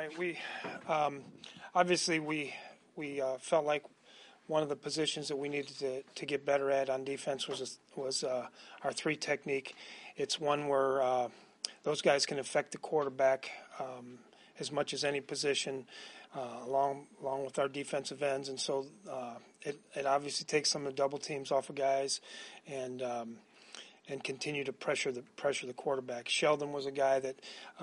right. Obviously we felt like one of the positions that we needed to get better at on defense was our three technique. It's one where those guys can affect the quarterback as much as any position, along with our defensive ends, and so it obviously takes some of the double teams off of guys, and continue to pressure the quarterback. Sheldon was a guy that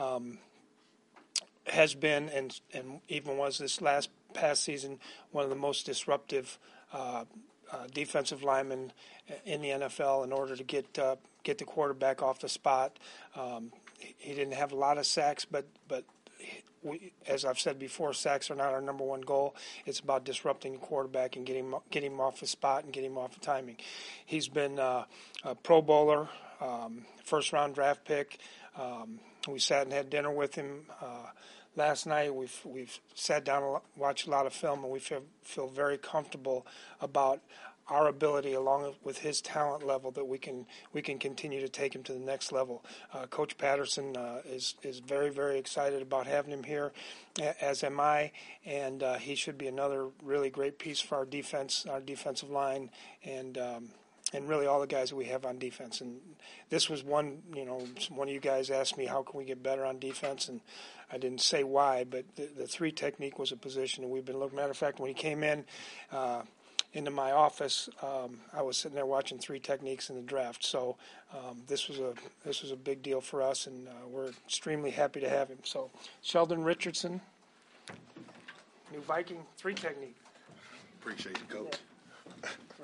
has been and even was this past season one of the most disruptive defensive linemen in the NFL in order to get the quarterback off the spot. He didn't have a lot of sacks, but as I've said before, sacks are not our number one goal. It's about disrupting the quarterback and getting him off the spot and getting him off the timing. He's been a Pro Bowler, first-round draft pick. We sat and had dinner with him last night. We've sat down and watched a lot of film, and we feel very comfortable about our ability, along with his talent level, that we can continue to take him to the next level. Coach Patterson is very, very excited about having him here, as am I, and he should be another really great piece for our defense, our defensive line, and really all the guys that we have on defense. And this was one of you guys asked me, how can we get better on defense? And I didn't say why, but the three technique was a position that we've been looking. Matter of fact, when he came into my office, I was sitting there watching three techniques in the draft. So this was a big deal for us, and we're extremely happy to have him. So Sheldon Richardson, new Viking, three technique. Appreciate it, Coach. Yeah.